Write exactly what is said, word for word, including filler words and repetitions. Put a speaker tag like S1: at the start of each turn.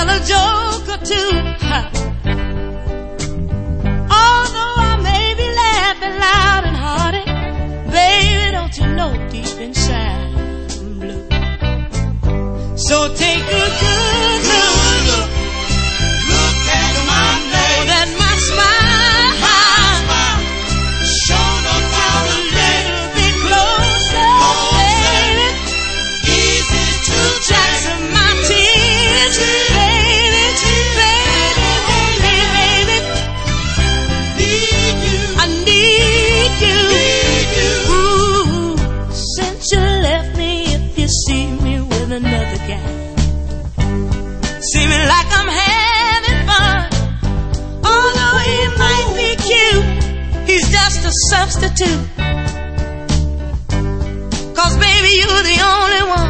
S1: tell a joke or two. Huh. Although I may be laughing loud and hearty, baby, don't you know deep inside I'm blue. So take a good look, look, look at my face, that my smile, my smile, show them how to little bit closer, baby. Easy to Jackson, my tears, baby, baby, baby, baby. Need you, I need you, need you. Ooh, since you left me, if you see me with another guy, seeming like I'm having fun, although he might be cute, he's just a substitute. Cause baby, you're the only one